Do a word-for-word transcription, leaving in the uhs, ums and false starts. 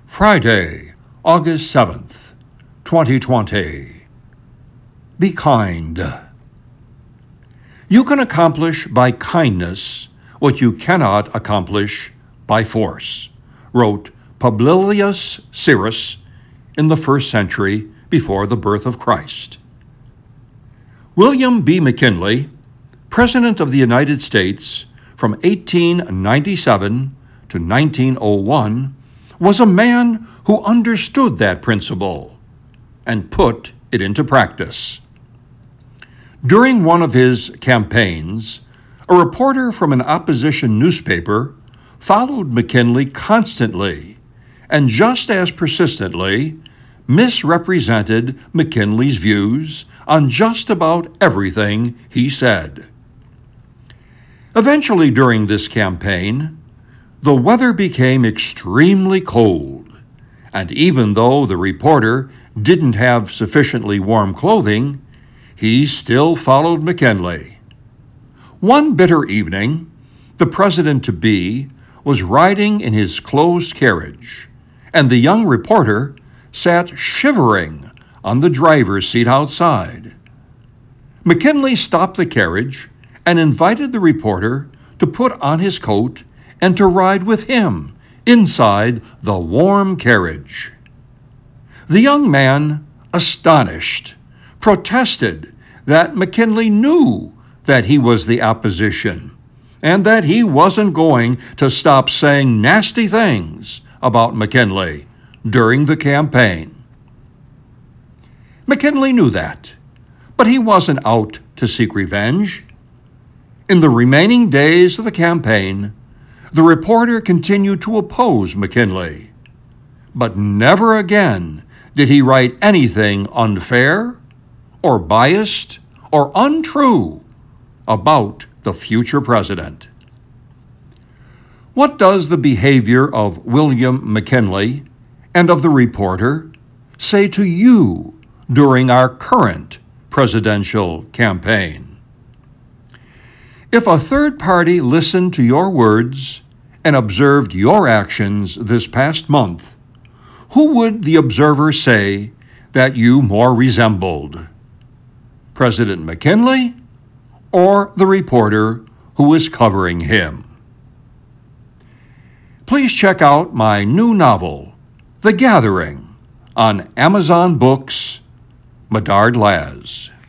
Friday, August seventh, twenty twenty. Be kind. You can accomplish by kindness what you cannot accomplish by force, wrote Publilius Syrus in the first century before the birth of Christ. William B. McKinley, President of the United States from eighteen ninety-seven to nineteen oh one, was a man who understood that principle and put it into practice. During one of his campaigns, a reporter from an opposition newspaper followed McKinley constantly and just as persistently misrepresented McKinley's views on just about everything he said. Eventually, during this campaign, the weather became extremely cold, and even though the reporter didn't have sufficiently warm clothing, he still followed McKinley. One bitter evening, the president-to-be was riding in his closed carriage, and the young reporter sat shivering on the driver's seat outside. McKinley stopped the carriage and invited the reporter to put on his coat and to ride with him inside the warm carriage. The young man, astonished, protested that McKinley knew that he was the opposition and that he wasn't going to stop saying nasty things about McKinley during the campaign. McKinley knew that, but he wasn't out to seek revenge. In the remaining days of the campaign, the reporter continued to oppose McKinley, but never again did he write anything unfair or biased or untrue about the future president. What does the behavior of William McKinley and of the reporter say to you during our current presidential campaign? If a third party listened to your words and observed your actions this past month, who would the observer say that you more resembled? President McKinley or the reporter who is covering him? Please check out my new novel, The Gathering, on Amazon Books, Medard Laz.